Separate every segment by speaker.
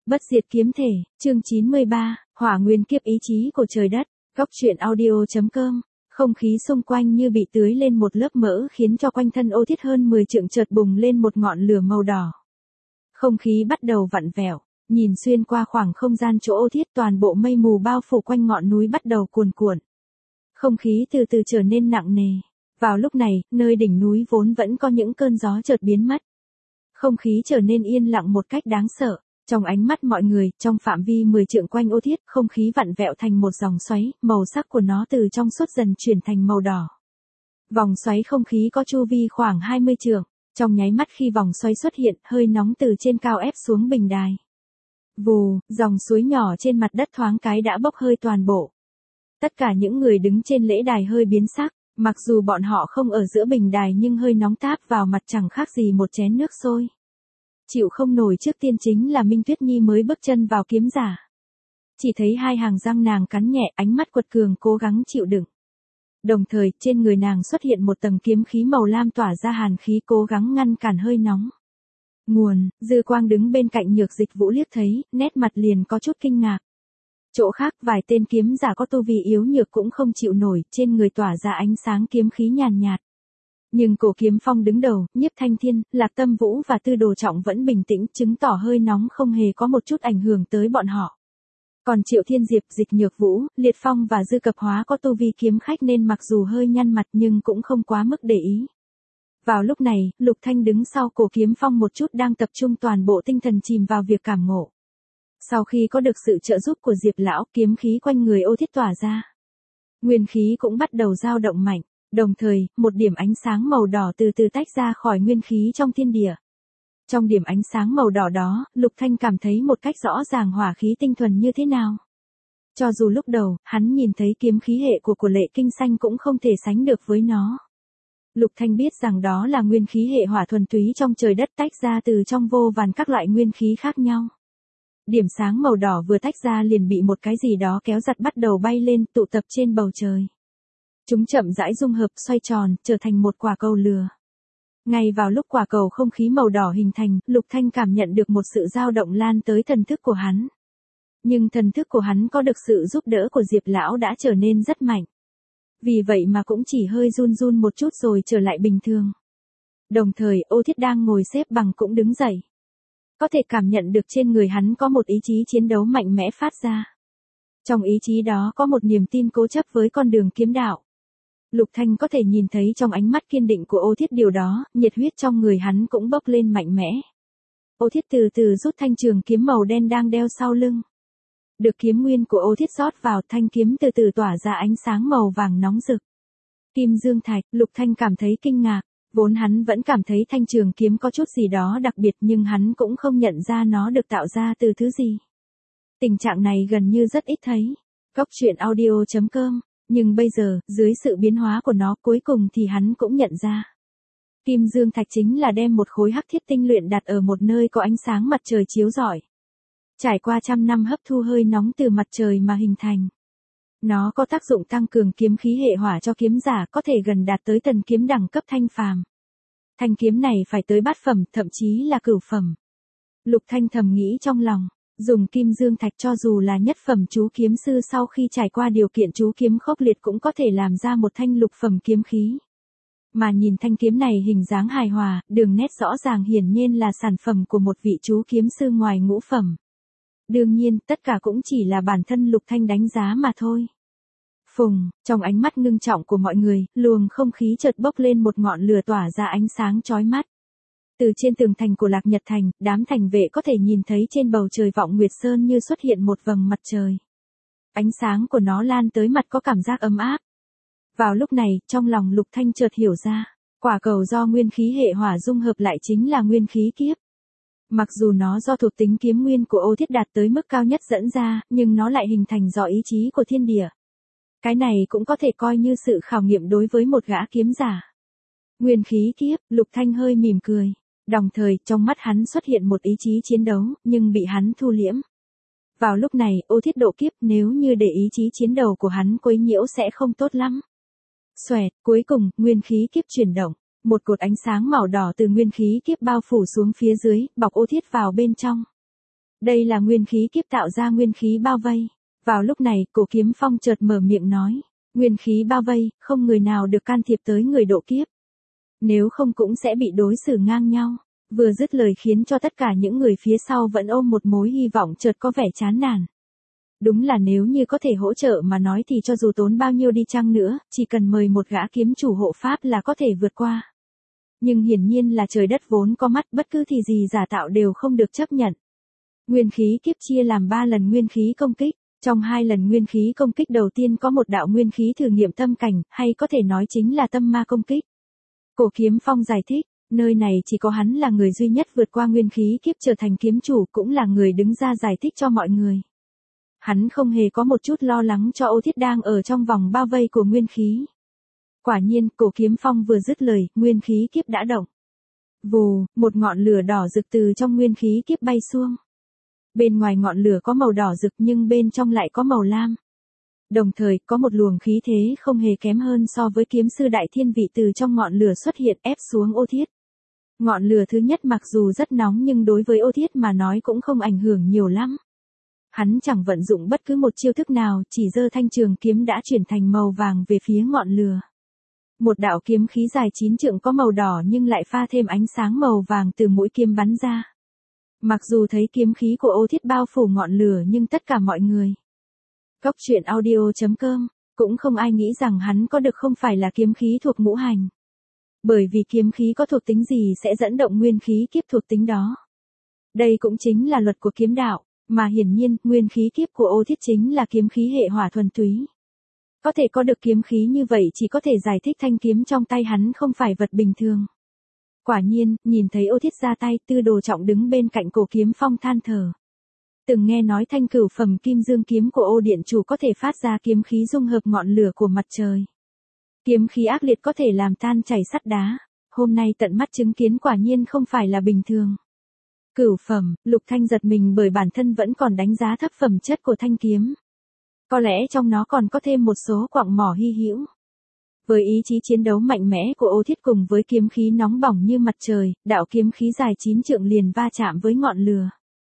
Speaker 1: Bất diệt kiếm thể, chương 93, hỏa nguyên kiếp ý chí của trời đất, góc truyện audio.com. Không khí xung quanh như bị tưới lên một lớp mỡ khiến cho quanh thân Ô Thiết hơn 10 trượng chợt bùng lên một ngọn lửa màu đỏ. Không khí bắt đầu vặn vẹo, nhìn xuyên qua khoảng không gian chỗ Ô Thiết, toàn bộ mây mù bao phủ quanh ngọn núi bắt đầu cuồn cuộn. Không khí từ từ trở nên nặng nề. Vào lúc này, nơi đỉnh núi vốn vẫn có những cơn gió chợt biến mất. Không khí trở nên yên lặng một cách đáng sợ. Trong ánh mắt mọi người, trong phạm vi 10 trượng quanh Ô Thiết, không khí vặn vẹo thành một dòng xoáy, màu sắc của nó từ trong suốt dần chuyển thành màu đỏ. Vòng xoáy không khí có chu vi khoảng 20 trượng. Trong nháy mắt khi vòng xoáy xuất hiện, hơi nóng từ trên cao ép xuống bình đài. Vù, dòng suối nhỏ trên mặt đất thoáng cái đã bốc hơi toàn bộ. Tất cả những người đứng trên lễ đài hơi biến sắc, mặc dù bọn họ không ở giữa bình đài nhưng hơi nóng táp vào mặt chẳng khác gì một chén nước sôi. Chịu không nổi trước tiên chính là Minh Tuyết Nhi mới bước chân vào kiếm giả. Chỉ thấy hai hàng răng nàng cắn nhẹ, ánh mắt quật cường cố gắng chịu đựng. Đồng thời, trên người nàng xuất hiện một tầng kiếm khí màu lam tỏa ra hàn khí cố gắng ngăn cản hơi nóng. Nguồn, Dư Quang đứng bên cạnh Nhược Dịch Vũ liếc thấy, nét mặt liền có chút kinh ngạc. Chỗ khác vài tên kiếm giả có tu vi yếu nhược cũng không chịu nổi, trên người tỏa ra ánh sáng kiếm khí nhàn nhạt. Nhưng Cổ Kiếm Phong đứng đầu, Nhiếp Thanh Thiên, Lạc Tâm Vũ và Tư Đồ Trọng vẫn bình tĩnh, chứng tỏ hơi nóng không hề có một chút ảnh hưởng tới bọn họ. Còn Triệu Thiên Diệp, Dịch Nhược Vũ, Liệt Phong và Dư Cập Hóa có tu vi kiếm khách nên mặc dù hơi nhăn mặt nhưng cũng không quá mức để ý. Vào lúc này, Lục Thanh đứng sau Cổ Kiếm Phong một chút đang tập trung toàn bộ tinh thần chìm vào việc cảm ngộ. Sau khi có được sự trợ giúp của Diệp lão, kiếm khí quanh người Ô Thiết tỏa ra. Nguyên khí cũng bắt đầu dao động mạnh, đồng thời, một điểm ánh sáng màu đỏ từ từ tách ra khỏi nguyên khí trong thiên địa. Trong điểm ánh sáng màu đỏ đó, Lục Thanh cảm thấy một cách rõ ràng hỏa khí tinh thuần như thế nào. Cho dù lúc đầu, hắn nhìn thấy kiếm khí hệ của Lệ Kinh Xanh cũng không thể sánh được với nó. Lục Thanh biết rằng đó là nguyên khí hệ hỏa thuần túy trong trời đất tách ra từ trong vô vàn các loại nguyên khí khác nhau. Điểm sáng màu đỏ vừa tách ra liền bị một cái gì đó kéo giật bắt đầu bay lên tụ tập trên bầu trời. Chúng chậm rãi dung hợp xoay tròn, trở thành một quả cầu lửa. Ngay vào lúc quả cầu không khí màu đỏ hình thành, Lục Thanh cảm nhận được một sự dao động lan tới thần thức của hắn. Nhưng thần thức của hắn có được sự giúp đỡ của Diệp lão đã trở nên rất mạnh. Vì vậy mà cũng chỉ hơi run run một chút rồi trở lại bình thường. Đồng thời, Ô Thiết đang ngồi xếp bằng cũng đứng dậy. Có thể cảm nhận được trên người hắn có một ý chí chiến đấu mạnh mẽ phát ra. Trong ý chí đó có một niềm tin cố chấp với con đường kiếm đạo. Lục Thanh có thể nhìn thấy trong ánh mắt kiên định của Ô Thiết điều đó, nhiệt huyết trong người hắn cũng bốc lên mạnh mẽ. Ô Thiết từ từ rút thanh trường kiếm màu đen đang đeo sau lưng. Được kiếm nguyên của Ô Thiết rót vào, thanh kiếm từ từ tỏa ra ánh sáng màu vàng nóng rực. Kim dương thạch, Lục Thanh cảm thấy kinh ngạc. Vốn hắn vẫn cảm thấy thanh trường kiếm có chút gì đó đặc biệt nhưng hắn cũng không nhận ra nó được tạo ra từ thứ gì. Tình trạng này gần như rất ít thấy. Góc truyện audio.com. Nhưng bây giờ, dưới sự biến hóa của nó cuối cùng thì hắn cũng nhận ra. Kim dương thạch chính là đem một khối hắc thiết tinh luyện đặt ở một nơi có ánh sáng mặt trời chiếu rọi. Trải qua trăm năm hấp thu hơi nóng từ mặt trời mà hình thành. Nó có tác dụng tăng cường kiếm khí hệ hỏa cho kiếm giả, có thể gần đạt tới tần kiếm đẳng cấp thanh phàm. Thanh kiếm này phải tới bát phẩm, thậm chí là cửu phẩm. Lục Thanh thầm nghĩ trong lòng, dùng kim dương thạch cho dù là nhất phẩm chú kiếm sư sau khi trải qua điều kiện chú kiếm khốc liệt cũng có thể làm ra một thanh lục phẩm kiếm khí. Mà nhìn thanh kiếm này hình dáng hài hòa, đường nét rõ ràng hiển nhiên là sản phẩm của một vị chú kiếm sư ngoài ngũ phẩm. Đương nhiên, tất cả cũng chỉ là bản thân Lục Thanh đánh giá mà thôi. Phùng, trong ánh mắt ngưng trọng của mọi người, luồng không khí chợt bốc lên một ngọn lửa tỏa ra ánh sáng chói mắt. Từ trên tường thành của Lạc Nhật Thành, đám thành vệ có thể nhìn thấy trên bầu trời Vọng Nguyệt Sơn như xuất hiện một vầng mặt trời. Ánh sáng của nó lan tới mặt có cảm giác ấm áp. Vào lúc này, trong lòng Lục Thanh chợt hiểu ra, quả cầu do nguyên khí hệ hỏa dung hợp lại chính là nguyên khí kiếp. Mặc dù nó do thuộc tính kiếm nguyên của Ô Thiết đạt tới mức cao nhất dẫn ra, nhưng nó lại hình thành do ý chí của thiên địa. Cái này cũng có thể coi như sự khảo nghiệm đối với một gã kiếm giả. Nguyên khí kiếp, Lục Thanh hơi mỉm cười. Đồng thời, trong mắt hắn xuất hiện một ý chí chiến đấu, nhưng bị hắn thu liễm. Vào lúc này, Ô Thiết độ kiếp, nếu như để ý chí chiến đấu của hắn quấy nhiễu sẽ không tốt lắm. Xoẹt, cuối cùng, nguyên khí kiếp chuyển động. Một cột ánh sáng màu đỏ từ nguyên khí kiếp bao phủ xuống phía dưới, bọc Ô Thiết vào bên trong. Đây là nguyên khí kiếp tạo ra nguyên khí bao vây. Vào lúc này, Cổ Kiếm Phong chợt mở miệng nói, nguyên khí bao vây, không người nào được can thiệp tới người độ kiếp. Nếu không cũng sẽ bị đối xử ngang nhau. Vừa dứt lời khiến cho tất cả những người phía sau vẫn ôm một mối hy vọng chợt có vẻ chán nản. Đúng là nếu như có thể hỗ trợ mà nói thì cho dù tốn bao nhiêu đi chăng nữa, chỉ cần mời một gã kiếm chủ hộ pháp là có thể vượt qua. Nhưng hiển nhiên là trời đất vốn có mắt, bất cứ thì gì giả tạo đều không được chấp nhận. Nguyên khí kiếp chia làm 3 lần nguyên khí công kích. Trong 2 lần nguyên khí công kích đầu tiên có một đạo nguyên khí thử nghiệm tâm cảnh, hay có thể nói chính là tâm ma công kích. Cổ Kiếm Phong giải thích, nơi này chỉ có hắn là người duy nhất vượt qua nguyên khí kiếp trở thành kiếm chủ, cũng là người đứng ra giải thích cho mọi người. Hắn không hề có một chút lo lắng cho Ô Thiết đang ở trong vòng bao vây của nguyên khí. Quả nhiên, Cổ Kiếm Phong vừa dứt lời, nguyên khí kiếp đã động. Vù, một ngọn lửa đỏ rực từ trong nguyên khí kiếp bay xuống. Bên ngoài ngọn lửa có màu đỏ rực nhưng bên trong lại có màu lam. Đồng thời, có một luồng khí thế không hề kém hơn so với kiếm sư đại thiên vị từ trong ngọn lửa xuất hiện ép xuống Ô Thiết. Ngọn lửa thứ nhất mặc dù rất nóng nhưng đối với Ô Thiết mà nói cũng không ảnh hưởng nhiều lắm. Hắn chẳng vận dụng bất cứ một chiêu thức nào, chỉ giơ thanh trường kiếm đã chuyển thành màu vàng về phía ngọn lửa. Một đạo kiếm khí dài 9 trượng có màu đỏ nhưng lại pha thêm ánh sáng màu vàng từ mũi kiếm bắn ra. Mặc dù thấy kiếm khí của Ô Thiết bao phủ ngọn lửa nhưng tất cả mọi người. Cốc truyện audio.com, cũng không ai nghĩ rằng hắn có được không phải là kiếm khí thuộc ngũ hành. Bởi vì kiếm khí có thuộc tính gì sẽ dẫn động nguyên khí kiếp thuộc tính đó. Đây cũng chính là luật của kiếm đạo, mà hiển nhiên, nguyên khí kiếp của Ô Thiết chính là kiếm khí hệ hỏa thuần túy. Có thể có được kiếm khí như vậy chỉ có thể giải thích thanh kiếm trong tay hắn không phải vật bình thường. Quả nhiên, nhìn thấy Ô Thiết ra tay, Tư Đồ Trọng đứng bên cạnh Cổ Kiếm Phong than thở. Từng nghe nói thanh cửu phẩm kim dương kiếm của Ô Điện Chủ có thể phát ra kiếm khí dung hợp ngọn lửa của mặt trời. Kiếm khí ác liệt có thể làm tan chảy sắt đá. Hôm nay tận mắt chứng kiến quả nhiên không phải là bình thường. Cửu phẩm, Lục Thanh giật mình bởi bản thân vẫn còn đánh giá thấp phẩm chất của thanh kiếm. Có lẽ trong nó còn có thêm một số quặng mỏ hy hữu. Với ý chí chiến đấu mạnh mẽ của Ô Thiết cùng với kiếm khí nóng bỏng như mặt trời, đạo kiếm khí dài 9 trượng liền va chạm với ngọn lửa.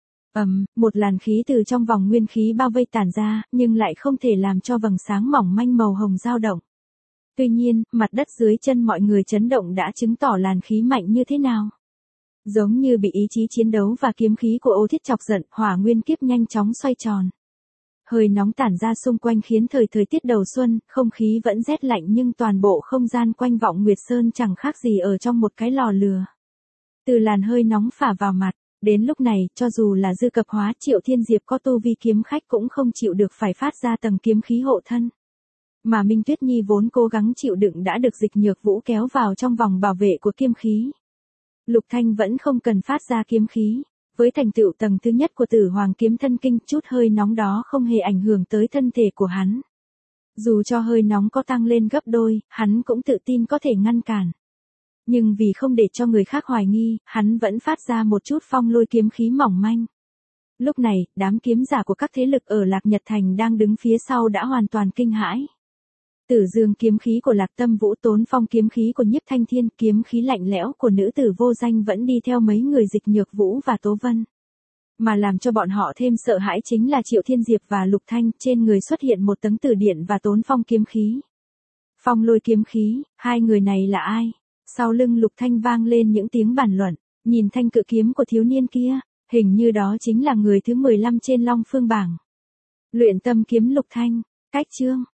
Speaker 1: Một làn khí từ trong vòng nguyên khí bao vây tản ra, nhưng lại không thể làm cho vầng sáng mỏng manh màu hồng dao động. Tuy nhiên, mặt đất dưới chân mọi người chấn động đã chứng tỏ làn khí mạnh như thế nào. Giống như bị ý chí chiến đấu và kiếm khí của Ô Thiết chọc giận, hỏa nguyên kiếp nhanh chóng xoay tròn. Hơi nóng tản ra xung quanh khiến thời tiết đầu xuân, không khí vẫn rét lạnh nhưng toàn bộ không gian quanh Vọng Nguyệt Sơn chẳng khác gì ở trong một cái lò lửa. Từ làn hơi nóng phả vào mặt, đến lúc này, cho dù là dư cập hóa Triệu Thiên Diệp có tu vi kiếm khách cũng không chịu được phải phát ra tầng kiếm khí hộ thân. Mà Minh Tuyết Nhi vốn cố gắng chịu đựng đã được Dịch Nhược Vũ kéo vào trong vòng bảo vệ của kiếm khí. Lục Thanh vẫn không cần phát ra kiếm khí. Với thành tựu tầng thứ nhất của Tử Hoàng kiếm thân kinh, chút hơi nóng đó không hề ảnh hưởng tới thân thể của hắn. Dù cho hơi nóng có tăng lên gấp đôi, hắn cũng tự tin có thể ngăn cản. Nhưng vì không để cho người khác hoài nghi, hắn vẫn phát ra một chút phong lôi kiếm khí mỏng manh. Lúc này, đám kiếm giả của các thế lực ở Lạc Nhật Thành đang đứng phía sau đã hoàn toàn kinh hãi. Tử Dương kiếm khí của Lạc Tâm Vũ, Tốn Phong kiếm khí của Nhiếp Thanh Thiên, kiếm khí lạnh lẽo của nữ tử vô danh vẫn đi theo mấy người Dịch Nhược Vũ và Tố Vân. Mà làm cho bọn họ thêm sợ hãi chính là Triệu Thiên Diệp và Lục Thanh, trên người xuất hiện một tấm tử điện và Tốn Phong kiếm khí. Phong lôi kiếm khí, hai người này là ai? Sau lưng Lục Thanh vang lên những tiếng bàn luận, nhìn thanh cự kiếm của thiếu niên kia, hình như đó chính là người thứ 15 trên Long Phương bảng. Luyện tâm kiếm Lục Thanh, cách chương.